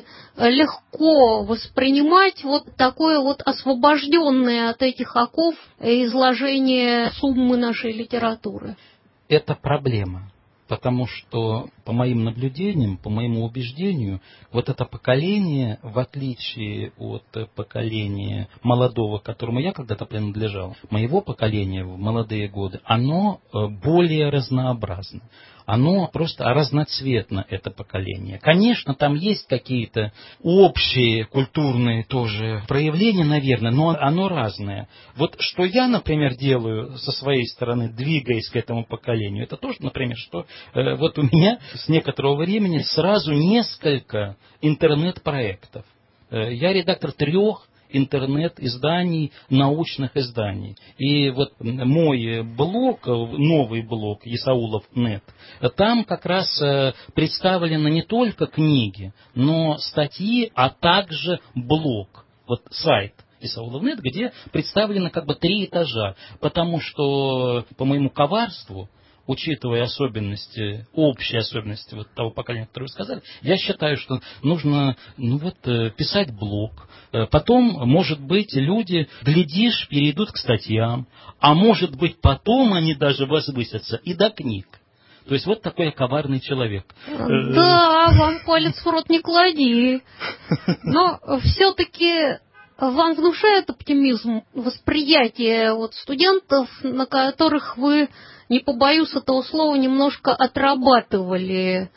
легко воспринимать вот такое вот освобожденное от этих оков изложение суммы нашей литературы? Это проблема. Потому что, по моим наблюдениям, по моему убеждению, вот это поколение, в отличие от поколения молодого, к которому я когда-то принадлежал, моего поколения в молодые годы, оно более разнообразно. Оно просто разноцветно, это поколение. Конечно, там есть какие-то общие культурные тоже проявления, наверное, но оно разное. Вот что я, например, делаю со своей стороны, двигаясь к этому поколению, это тоже, например, что э, вот у меня с некоторого времени сразу несколько интернет-проектов. Э, я редактор трех интернет-изданий, научных изданий. И вот мой блог, новый блог Исаулов точка нет, там как раз представлены не только книги, но статьи, а также блог, вот сайт Исаулов точка нет, где представлены как бы три этажа, потому что по моему коварству, учитывая особенности, общие особенности вот того поколения, которое вы сказали, я считаю, что нужно ну вот, писать блог. Потом, может быть, люди, глядишь, перейдут к статьям, а может быть, потом они даже возвысятся и до книг. То есть вот такой коварный человек. Да, вам палец в рот не клади. Но все-таки вам внушает оптимизм восприятие вот студентов, на которых вы, не побоюсь этого слова, немножко отрабатывали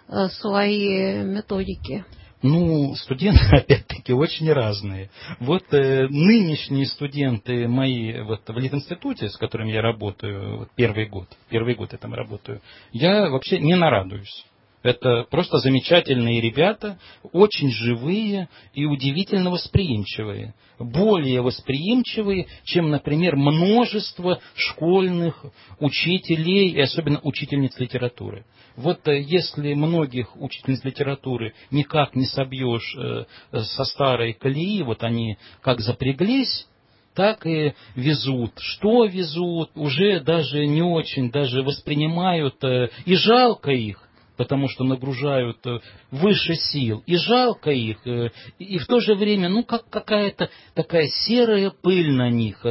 свои методики? Ну, студенты, опять-таки, очень разные. Вот э, нынешние студенты мои вот, в Литинституте, с которым я работаю, вот, первый год, первый год я там работаю, я вообще не нарадуюсь. Это просто замечательные ребята, очень живые и удивительно восприимчивые. Более восприимчивые, чем, например, множество школьных учителей, и особенно учительниц литературы. Вот если многих учительниц литературы никак не собьешь со старой колеи, вот они как запряглись, так и везут. Что везут, уже даже не очень даже воспринимают, и жалко их, потому что нагружают выше сил, и жалко их, и в то же время, ну, как какая-то такая серая пыль на них,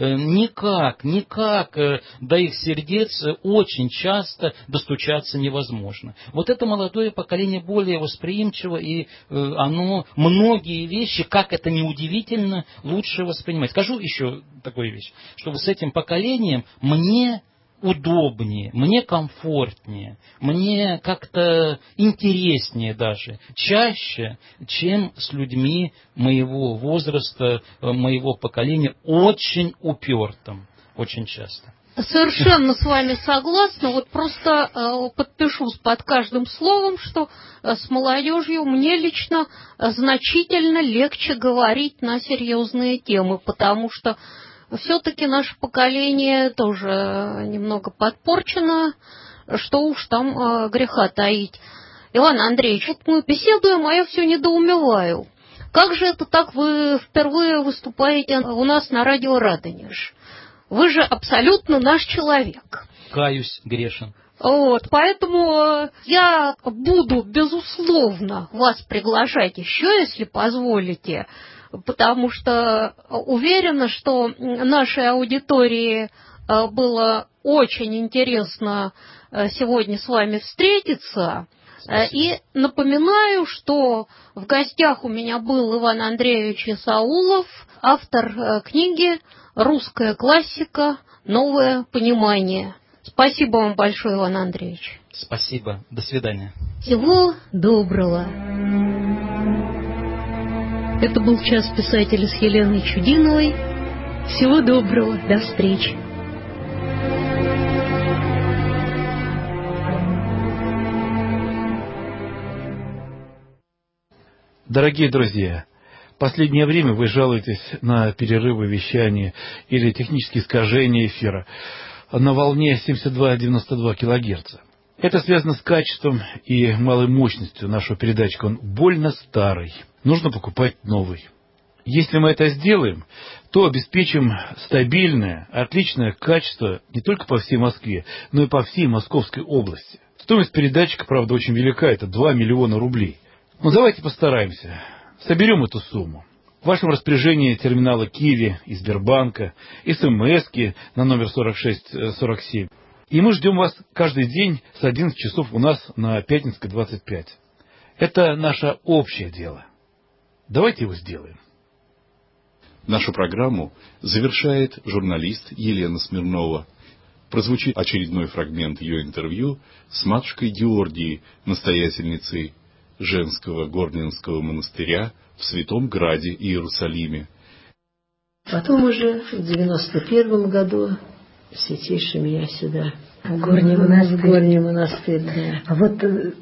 никак, никак до их сердец очень часто достучаться невозможно. Вот это молодое поколение более восприимчиво, и оно многие вещи, как это ни удивительно, лучше воспринимает. Скажу еще такую вещь, что с этим поколением мне удобнее, мне комфортнее, мне как-то интереснее даже, чаще, чем с людьми моего возраста, моего поколения, очень упертым, очень часто. Совершенно с вами согласна. Вот просто э, подпишусь под каждым словом, что э, с молодежью мне лично значительно легче говорить на серьезные темы, потому что все-таки наше поколение тоже немного подпорчено, что уж там э, греха таить. Иван Андреевич, вот мы беседуем, а я все недоумеваю. Как же это так вы впервые выступаете у нас на радио «Радонеж»? Вы же абсолютно наш человек. Каюсь, грешен. Вот, поэтому я буду, безусловно, вас приглашать еще, если позволите, потому что уверена, что нашей аудитории было очень интересно сегодня с вами встретиться. Спасибо. И напоминаю, что в гостях у меня был Иван Андреевич Исаулов, автор книги «Русская классика. Новое понимание». Спасибо вам большое, Иван Андреевич. Спасибо. До свидания. Всего доброго. Это был «Час писателя» с Еленой Чудиновой. Всего доброго. До встречи. Дорогие друзья, в последнее время вы жалуетесь на перерывы вещания или технические искажения эфира на волне семьдесят два девяносто два килогерца. Это связано с качеством и малой мощностью нашего передатчика. Он больно старый. Нужно покупать новый. Если мы это сделаем, то обеспечим стабильное, отличное качество не только по всей Москве, но и по всей Московской области. Стоимость передатчика, правда, очень велика. Это два миллиона рублей. Ну, давайте постараемся. Соберем эту сумму. В вашем распоряжении терминалы Киви и Сбербанка, СМСки на номер сорок шесть сорок семь. И мы ждем вас каждый день с одиннадцати часов у нас на Пятницкой двадцать пять. Это наше общее дело. Давайте его сделаем. Нашу программу завершает журналист Елена Смирнова. Прозвучит очередной фрагмент ее интервью с матушкой Георгией, настоятельницей женского Горненского монастыря в Святом Граде Иерусалиме. Потом уже в девяносто первом году святейший меня сюда, в Горний монастырь. В Горний монастырь, да. А вот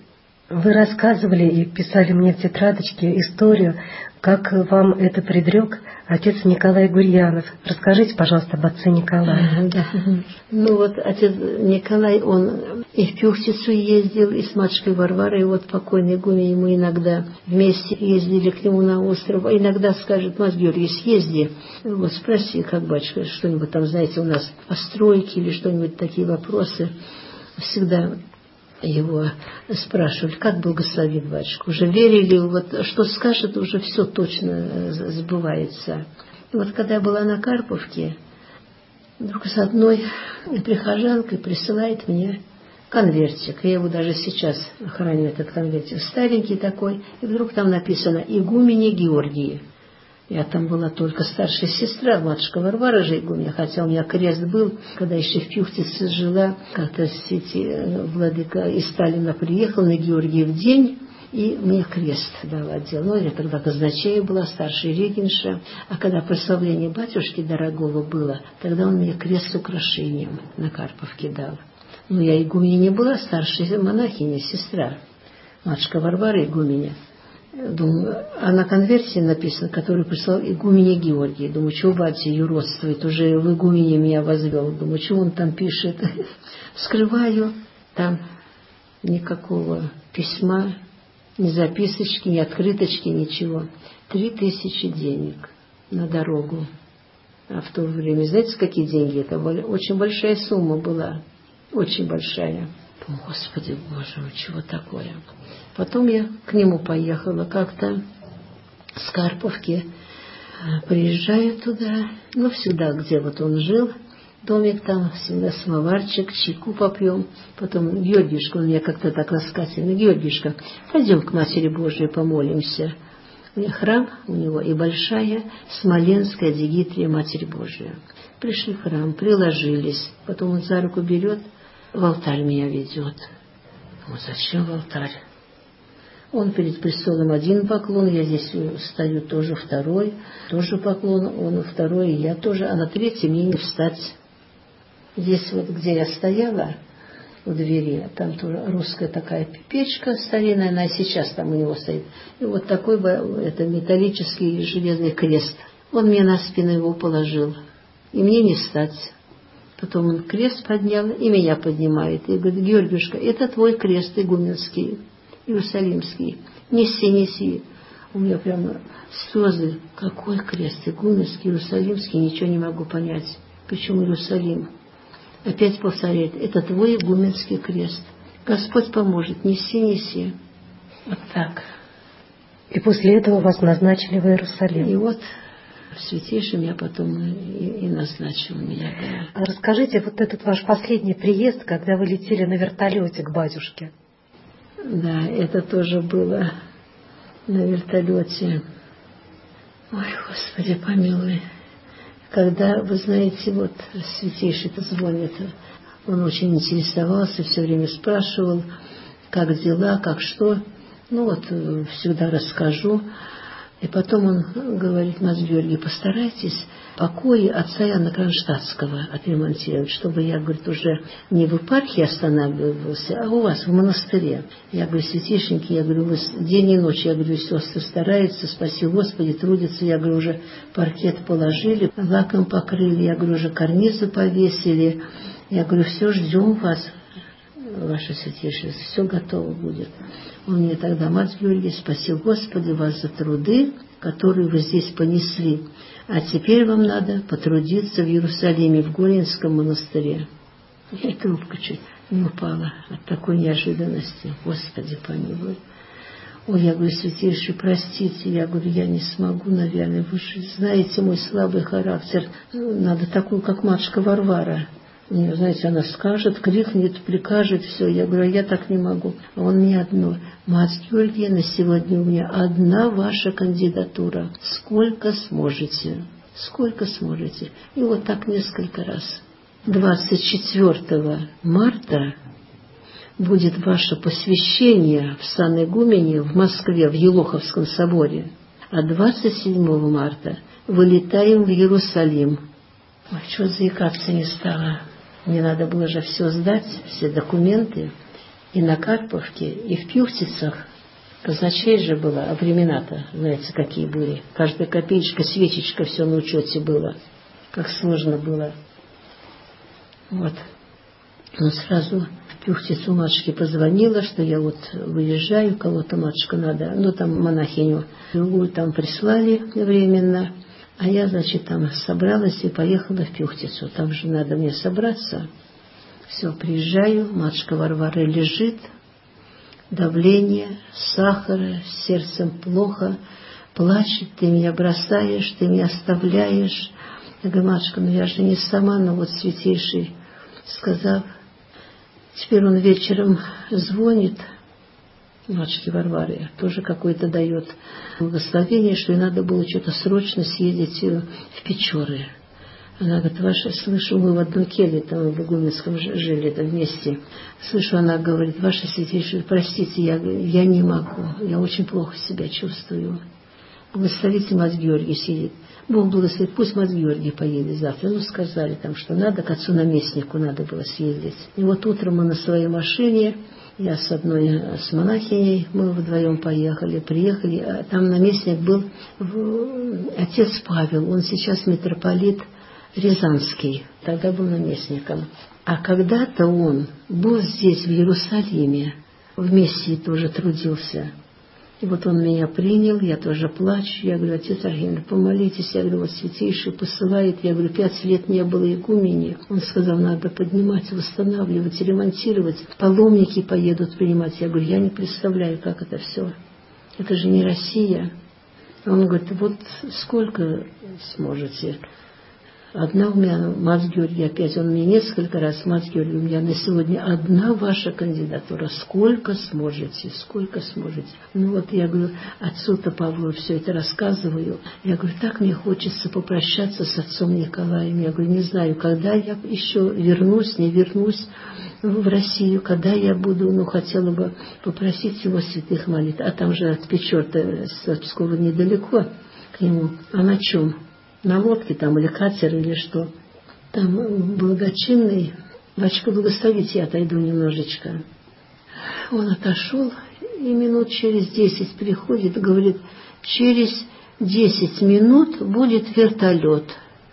Вы рассказывали и писали мне в тетрадочке историю, как вам это предрек отец Николай Гурьянов. Расскажите, пожалуйста, об отце Николае. Да. Ну вот отец Николай, он и в Пюхтицу ездил, и с матушкой Варварой, и вот покойный игумен, ему иногда вместе ездили к нему на остров, а иногда скажет: мать Георгий, съезди, вот спроси, как батюшка, что-нибудь там, знаете, у нас о стройке или что-нибудь, такие вопросы. Всегда его спрашивали, как благословит батюшка. Уже верили, вот что скажет, уже все точно сбывается. И вот когда я была на Карповке, вдруг с одной прихожанкой присылает мне конвертик. Я его даже сейчас храню, этот конвертик. Старенький такой. И вдруг там написано «Игумене Георгии». Я там была только старшая сестра, матушка Варвара же игуменя, хотя у меня крест был, когда еще в Пюхтице жила, как-то эти владыка из Сталина приехал на Георгиев день, и мне крест дал отдел. Ну, я тогда казначея была, старшая регенша, а когда прославление батюшки дорогого было, тогда он мне крест с украшением на Карповке дал. Ну, я игуменя не была, старшая монахиня, сестра, матушка Варвара игуменя. Думаю, а на конверсии написано, который прислал игумене Георгий. Думаю, что батя ее родствует, уже в игумене меня возвел. Думаю, что он там пишет. Вскрываю, там никакого письма, ни записочки, ни открыточки, ничего. Три тысячи денег на дорогу. А в то время, знаете, какие деньги? Это очень большая сумма была. Очень большая. Господи Боже мой, чего такое? Потом я к нему поехала как-то с Карповки. Приезжаю туда, ну, всегда, где вот он жил, домик там, всегда самоварчик, чайку попьем. Потом Георгишка, он меня как-то так ласкательно: Георгишка, пойдем к Матери Божией помолимся. У меня храм у него и большая Смоленская Дигитрия Матери Божия. Пришли в храм, приложились. Потом он за руку берет, в алтарь меня ведет. Вот зачем в алтарь? Он перед престолом один поклон, я здесь стою тоже второй, тоже поклон, он второй, и я тоже, а на третий мне не встать. Здесь вот, где я стояла, у двери, там тоже русская такая печка старинная, она и сейчас там у него стоит. И вот такой это металлический железный крест. Он мне на спину его положил, и мне не встать. Потом он крест поднял и меня поднимает. И говорит: Георгиюшка, это твой крест игуменский, иерусалимский. Неси, неси. У меня прямо слезы. Какой крест? Игуменский, иерусалимский? Ничего не могу понять. Почему Иерусалим? Опять повторяет: это твой игуменский крест. Господь поможет. Неси, неси. Вот так. И после этого вас назначили в Иерусалим. И вот святейшим я потом и, и назначил меня. Да. А расскажите, вот этот ваш последний приезд, когда вы летели на вертолете к батюшке. Да, это тоже было на вертолете. Ой, Господи, помилуй. Когда, вы знаете, вот святейший-то звонит, он очень интересовался, все время спрашивал, как дела, как что. Ну вот, всегда расскажу. И потом он говорит: мать Георгий, постарайтесь покои отца Иоанна Кронштадтского отремонтировать, чтобы я, говорит, уже не в епархии останавливался, а у вас в монастыре. Я говорю: святейшенький, я говорю, вы день и ночь, я говорю, сестры стараются, спаси Господи, трудятся, я говорю, уже паркет положили, лаком покрыли, я говорю, уже карнизы повесили, я говорю, все, ждем вас, ваше святейшество, все готово будет. Он мне тогда: мать Георгий, спаси Господи вас за труды, которые вы здесь понесли. А теперь вам надо потрудиться в Иерусалиме, в Горинском монастыре. И трубка чуть не упала от такой неожиданности. Господи, помилуй. Ой, я говорю: святейший, простите, я говорю, я не смогу, наверное, вы же знаете мой слабый характер. Надо такую, как матушка Варвара. Мне, знаете, она скажет, крикнет, прикажет, все. Я говорю: я так не могу. А он мне одно: мать Георгия, на сегодня у меня одна ваша кандидатура. Сколько сможете? Сколько сможете? И вот так несколько раз. двадцать четвёртого марта будет ваше посвящение в сан-игумене в Москве, в Елоховском соборе. А двадцать седьмого марта вылетаем в Иерусалим. Ой, чего заикаться не стало. Мне надо было же все сдать, все документы. и на Карповке, и в Пюхтицах. Казначей же было, а времена-то, знаете, какие были. Каждая копеечка, свечечка, все на учете было. Как сложно было. Вот. Он сразу в Пюхтицу матушке позвонила, что я вот выезжаю, кого-то, матушка, надо, ну там монахиню другую там прислали временно, а я, значит, там собралась и поехала в Пюхтицу. Там же надо мне собраться. Все, приезжаю, матушка Варвара лежит, давление, сахара, с сердцем плохо, плачет, ты меня бросаешь, ты меня оставляешь. Я говорю, матушка, ну я же не сама, но вот святейший сказал. Теперь он вечером звонит матушке Варваре, тоже какое-то дает благословение, что ей надо было что-то срочно съездить в Печоры. Она говорит, ваша, слышу, мы в одной келье, там в Игуменском жили там вместе. Слышу, она говорит, ваше святейшее, простите, я, я не могу, я очень плохо себя чувствую. Благословите, мать Георгий сидит. Бог благословит, пусть мать Георгий поедет завтра. Ну, сказали там, что надо, к отцу-наместнику надо было съездить. И вот утром мы на своей машине, я с одной, с монахиней, мы вдвоем поехали, приехали, а там наместник был в, отец Павел, он сейчас митрополит Рязанский, тогда был наместником. А когда-то он был здесь, в Иерусалиме, в Мессии тоже трудился. И вот он меня принял, я тоже плачу. Я говорю, отец Архимед, помолитесь. Я говорю, вот святейший посылает. Я говорю, пять лет не было игумени. Он сказал, надо поднимать, восстанавливать, ремонтировать. Паломники поедут принимать. Я говорю, я не представляю, как это все. Это же не Россия. Он говорит, вот сколько сможете. Одна у меня, мать Георгий, опять он мне несколько раз, мать Георгий, у меня на сегодня одна ваша кандидатура. Сколько сможете, сколько сможете. Ну вот я говорю, отцу-то Павлу все это рассказываю. Я говорю, так мне хочется попрощаться с отцом Николаем. Я говорю, не знаю, когда я еще вернусь, не вернусь в Россию, когда я буду, ну, хотела бы попросить его святых молитв. А там же от Печор-то с Пскова недалеко к нему. А на чем? На лодке там, или катер, или что. Там благочинный. Батюшка, благословите, я отойду немножечко. Он отошел, и минут через десять приходит, говорит, через десять минут будет вертолет.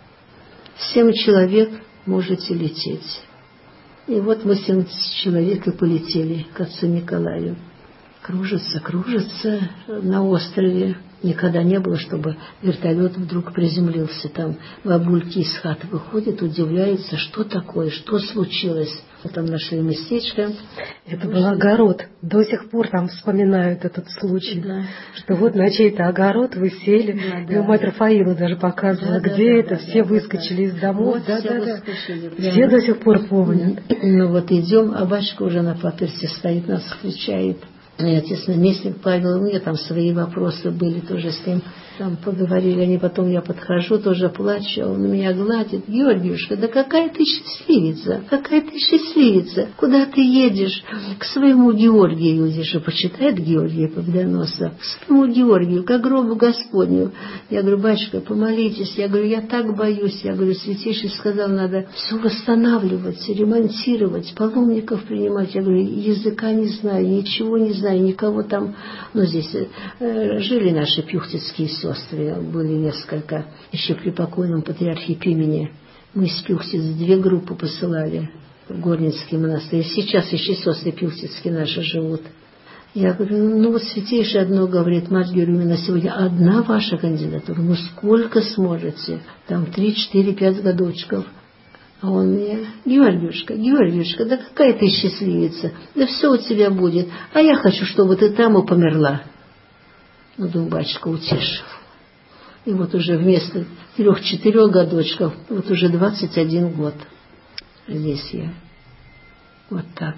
Семь человек можете лететь. И вот мы семь человек и полетели к отцу Николаю. Кружится, кружится на острове. Никогда не было, чтобы вертолет вдруг приземлился там. Бабульки из хаты выходят, удивляются, что такое, что случилось. Там нашли местечко. Это был огород. До сих пор там вспоминают этот случай. Да. Что вот на чей-то огород вы сели. Да, и да, мать Рафаила даже показывала, да, где да, это. Да, все да, выскочили да, из домов. Вот да, все, да, да. Все до сих пор помнят. Ну вот идем, а батюшка уже на паперте стоит, нас встречает. И отец наместник Павел, у меня там свои вопросы были тоже с ним, там поговорили, они потом я подхожу, тоже плачу, он меня гладит. Георгиюшка, да какая ты счастливица, какая ты счастливица, куда ты едешь? К своему Георгию едешь, и почитает Георгия Победоноса, к своему Георгию, к гробу Господню. Я говорю, батюшка, помолитесь, я говорю, я так боюсь, я говорю, святейший сказал, надо все восстанавливать, ремонтировать, паломников принимать. Я говорю, языка не знаю, ничего не знаю, никого там, ну здесь э, жили наши пюхтицкие сестры, были несколько, еще при покойном патриархе Пимене. Мы из Пюхтиц две группы посылали в Горницкий монастырь. Сейчас еще сестры пюхтицкие наши живут. Я говорю, ну вот святейший одно говорит, мать Георгиевна, на сегодня одна ваша кандидатура, ну сколько сможете? Там три, четыре, пять годочков. А он мне, Георгиюшка, Георгиюшка, да какая ты счастливица, да все у тебя будет, а я хочу, чтобы ты там и померла. Ну, думаю, батюшка утешил. И вот уже вместо трех-четырех годочков, вот уже двадцать один год здесь я. Вот так.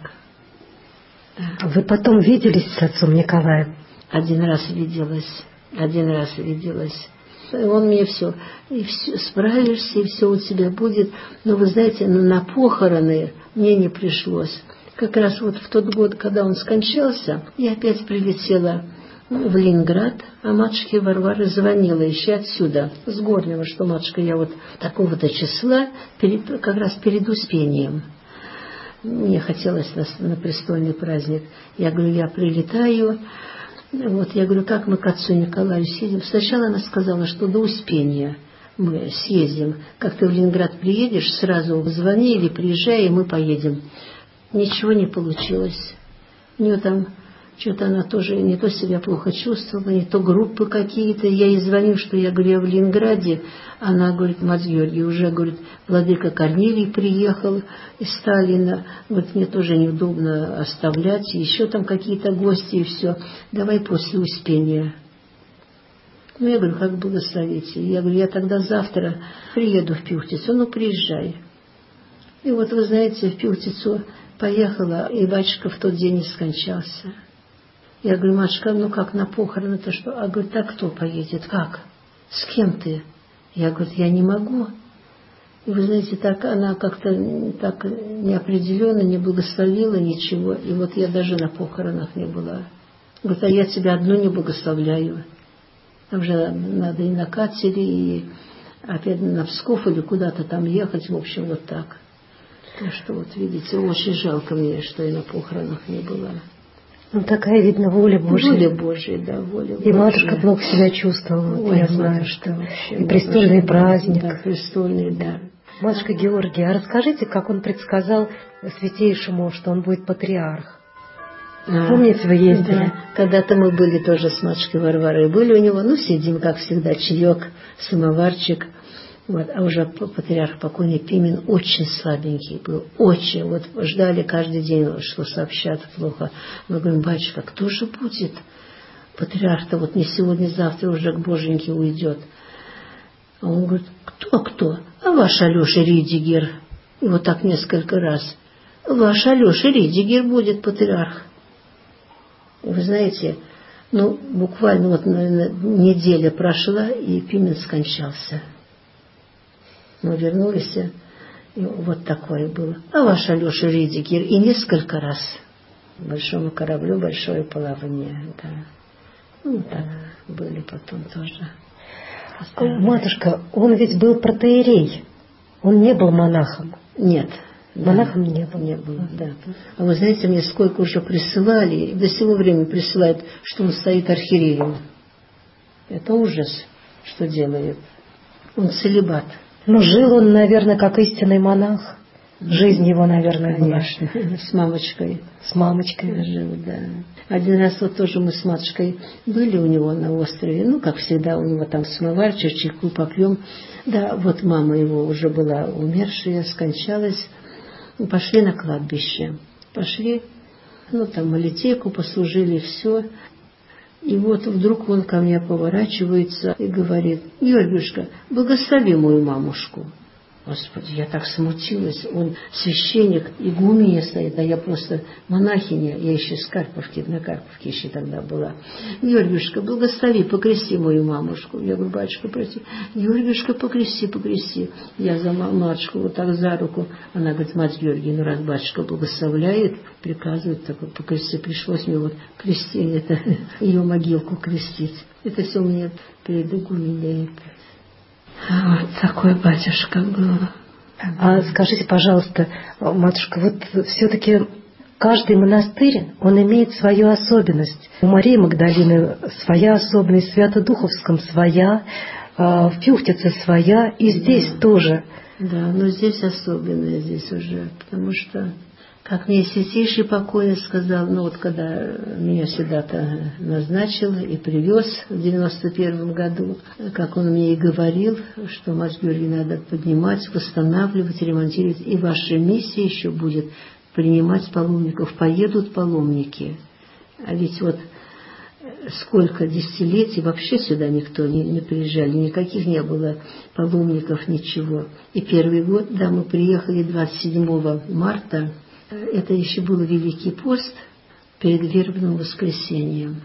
Да. Вы потом виделись с отцом Николаем? Один раз виделась, один раз виделась. Он мне все, и все, справишься, и все у тебя будет. Но вы знаете, ну, на похороны мне не пришлось. Как раз вот в тот год, когда он скончался, я опять прилетела в Ленинград, а матушке Варваре звонила еще отсюда, с Горнего, что, матушка, я вот такого-то числа, перед, как раз перед Успением. мне хотелось на, на престольный праздник. Я говорю, я прилетаю. Вот, я говорю, как мы к отцу Николаю съедем? Сначала она сказала, что до Успения мы съездим. Как ты в Ленинград приедешь, сразу звони или приезжай, и мы поедем. Ничего не получилось. У нее там что-то она тоже не то себя плохо чувствовала, не то группы какие-то. Я ей звоню, что я говорю, я в Ленинграде. Она говорит, мать Георгий, уже, говорит, владыка Корнилий приехал из Сталина. Говорит, мне тоже неудобно оставлять. Еще там какие-то гости и все. Давай после Успения. Ну, я говорю, как благословите. Я говорю, я тогда завтра приеду в Пюхтицу. Ну, приезжай. И вот, вы знаете, в Пюхтицу поехала, и батюшка в тот день и скончался. Я говорю, матушка, ну как на похороны-то что? А говорит, а кто поедет? Как? С кем ты? Я говорю, я не могу. И вы знаете, так она как-то так неопределенно не благословила ничего. И вот я даже на похоронах не была. Говорит, а я тебя одну не благословляю. Там же надо и на катере, и опять на Псков или куда-то там ехать. В общем, вот так. Так что вот видите, очень жалко мне, что я на похоронах не была. Ну, такая, видно, воля Божья. Воля Божья, да, воля Божья. И матушка плохо себя чувствовала, Ой, я знаю, матушка, что вообще, и престольный матушка, праздник. Да, престольный, да. Матушка Георгия, а расскажите, как он предсказал Святейшему, что он будет патриарх? А, помните, вы ездили? Да. Когда-то мы были тоже с матушкой Варварой, были у него, ну, сидим, как всегда, чаек, самоварчик. Вот, а уже патриарх покойный Пимен очень слабенький был, очень. Вот ждали каждый день, что сообщат плохо. Мы говорим, батюшка, кто же будет? Патриарх-то вот не сегодня, завтра уже к Боженьке уйдет. А он говорит, кто-кто? А ваш Алеша Ридигер. И вот так несколько раз. Ваш Алеша Ридигер будет патриарх. Вы знаете, ну, буквально вот, наверное, неделя прошла, и Пимен скончался. Мы вернулись, и вот такое было. А ваш Алеша Ридигер и несколько раз. Большому кораблю большое плавание. Да. Ну, так были потом тоже. Матушка, он ведь был протоиерей. Он не был монахом. Нет. Монахом да, не был. Не был, да. А вы знаете, мне сколько уже присылали, и до сего времени присылают, что он стоит архиереем. Это ужас, что делает. Он целибат. Но жил он, наверное, как истинный монах. Жизнь его, наверное, конечно, была. С мамочкой. С мамочкой. Жил, да. Один раз вот тоже мы с матушкой были у него на острове. Ну, как всегда, у него там самоварчик, чайку попьем. Да, вот мама его уже была умершая, скончалась. Пошли на кладбище. Пошли, ну, там молитейку послужили, все. И вот вдруг он ко мне поворачивается и говорит, Георгиюшка, благослови мою мамушку. Господи, я так смутилась. Он священник, игуменья стоит, а я просто монахиня. Я еще с Карповки, на Карповке еще тогда была. Георгиюшка, благослови, покрести мою мамушку. Я говорю, батюшка, прости. Георгиюшка, покрести, покрести. Я за матушку вот так за руку. Она говорит, мать Георгий, ну раз батюшка благословляет, приказывает, так вот покрести. Пришлось мне вот крестить, это, ее могилку крестить. Это все мне перед игуменей. Вот такой батюшка был. А скажите, пожалуйста, матушка, вот все-таки каждый монастырь, он имеет свою особенность. У Марии Магдалины своя особенность, в Свято-Духовском своя, в Пюхтице своя, и здесь да. тоже. Да, но здесь особенная, здесь уже, потому что, как мне Святейший покойный сказал, ну вот когда меня сюда-то назначил и привез в девяносто первом году, как он мне и говорил, что мать Георгий надо поднимать, восстанавливать, ремонтировать, и ваша миссия еще будет принимать паломников. Поедут паломники. А ведь вот сколько десятилетий вообще сюда никто не, не приезжали, никаких не было паломников, ничего. И первый год, да, мы приехали двадцать седьмого марта, это еще был Великий пост перед Вербным воскресеньем.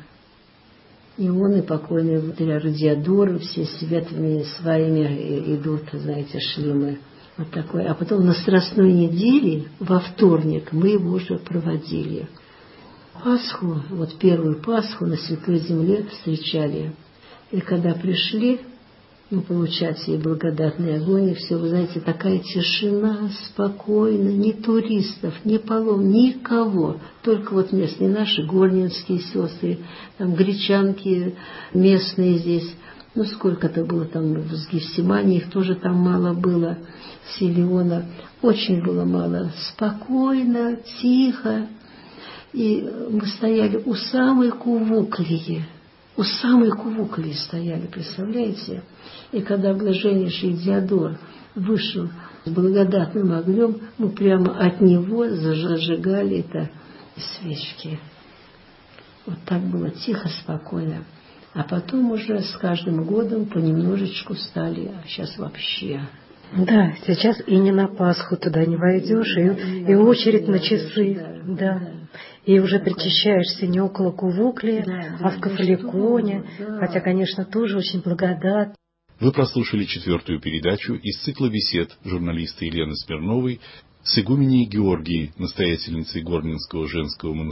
И он, и покойный патриарх Диодор, все светлыми сваями идут, знаете, шли мы. Вот такой. А потом на Страстной неделе, во вторник, мы его уже проводили. Пасху, вот первую Пасху на Святой Земле встречали. И когда пришли, ну, получать сей благодатный огонь, и все, вы знаете, такая тишина, спокойно, ни туристов, ни палом, никого, только вот местные наши горнинские сестры, там гречанки местные здесь, ну, сколько-то было там в Гефсимании, их тоже там мало было, Силиона, очень было мало, спокойно, тихо, и мы стояли у самой Кувуклии, у самой Кувуклии стояли, представляете? И когда блаженнейший Диодор вышел с благодатным огнем, мы прямо от него зажигали это свечки. Вот так было тихо, спокойно. А потом уже с каждым годом понемножечку стали, а сейчас вообще. Да, сейчас и не на Пасху туда не войдешь, и, и очередь на часы, да, да. да. И уже причащаешься не около Кувукли, да, а в Кафаликоне, да. Хотя, конечно, тоже очень благодатно. Вы прослушали четвертую передачу из цикла бесед журналиста Елены Смирновой с игуменей Георгией, настоятельницей Горнинского женского монастыря.